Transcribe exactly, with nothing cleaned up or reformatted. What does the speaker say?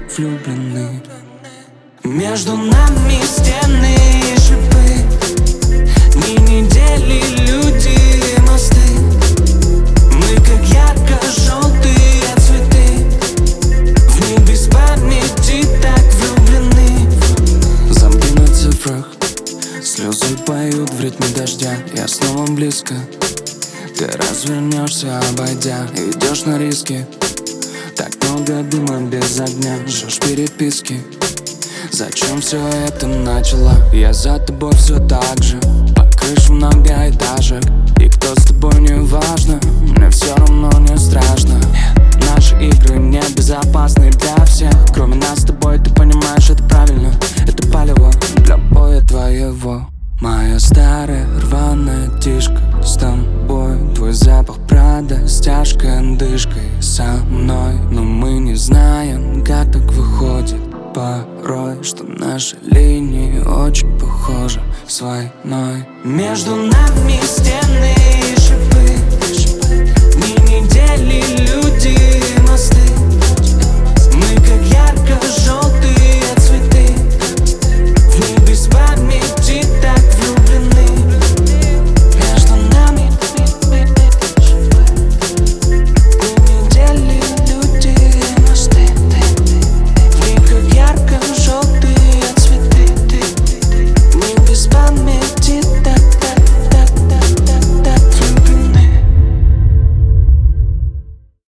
влюблены. Между нами стены и шипы, дни, недели, люди, мосты. Мы как ярко-желтые цветы, в них без памяти так влюблены. Замки на цифрах, слезы поют в ритме дождя. Я снова близко, ты развернешься, обойдя, идешь на риски. Так много дыма без огня, жжешь переписки. Зачем все это начало? Я за тобой все так же, по крышам многоэтажек. И кто с тобой не важно, мне все равно не страшно. Наши игры не безопасны для всех, кроме нас с тобой, ты понимаешь, это правильно. Это палево для боя твоего. Моя старая рваная тишка с тобой, твой запах Прада с тяжкой одышкой со мной. Но мы не знаем, как так выходит порой, что наши линии очень похожи с войной. Между нами стены и